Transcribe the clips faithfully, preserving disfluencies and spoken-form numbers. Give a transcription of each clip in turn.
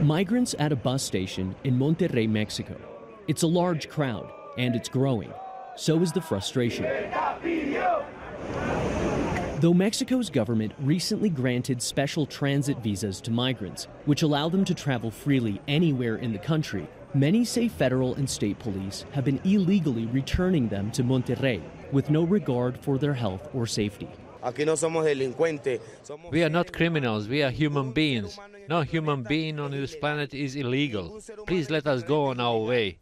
Migrants at a bus station in Monterrey, Mexico. It's a large crowd, and it's growing. So is the frustration. Though Mexico's government recently granted special transit visas to migrants, which allow them to travel freely anywhere in the country, many say federal and state police have been illegally returning them to Monterrey with no regard for their health or safety. We are not criminals, we are human beings. No human being on this planet is illegal. Please let us go on our way.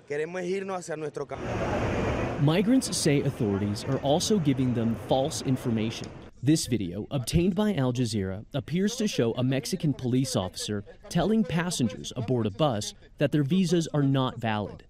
Migrants say authorities are also giving them false information. This video, obtained by Al Jazeera, appears to show a Mexican police officer telling passengers aboard a bus that their visas are not valid.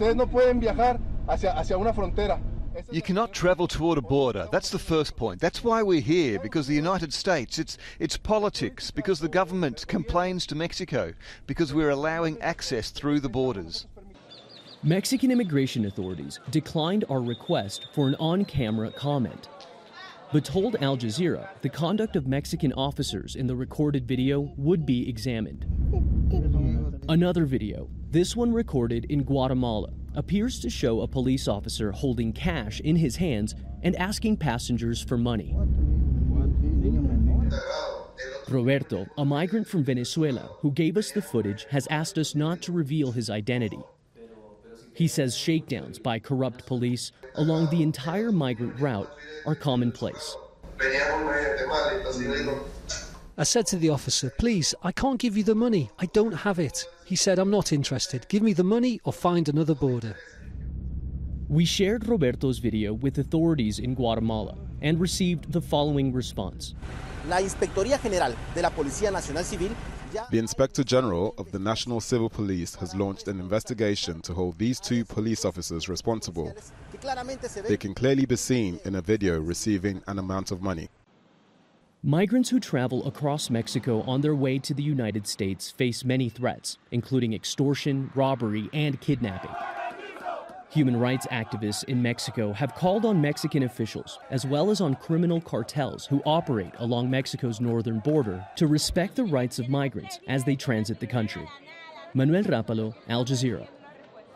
You cannot travel toward a border. That's the first point. That's why we're here, because the United States, it's, it's politics, because the government complains to Mexico, because we're allowing access through the borders. Mexican immigration authorities declined our request for an on-camera comment, but told Al Jazeera the conduct of Mexican officers in the recorded video would be examined. Another video, this one recorded in Guatemala, appears to show a police officer holding cash in his hands and asking passengers for money. Roberto, a migrant from Venezuela who gave us the footage, has asked us not to reveal his identity. He says shakedowns by corrupt police along the entire migrant route are commonplace. I said to the officer, please, I can't give you the money. I don't have it. He said, I'm not interested. Give me the money or find another border. We shared Roberto's video with authorities in Guatemala and received the following response. La Inspectoría General de la Policía Nacional Civil. The Inspector General of the National Civil Police has launched an investigation to hold these two police officers responsible. They can clearly be seen in a video receiving an amount of money. Migrants who travel across Mexico on their way to the United States face many threats, including extortion, robbery, and kidnapping. Human rights activists in Mexico have called on Mexican officials, as well as on criminal cartels who operate along Mexico's northern border, to respect the rights of migrants as they transit the country. Manuel Rapalo, Al Jazeera.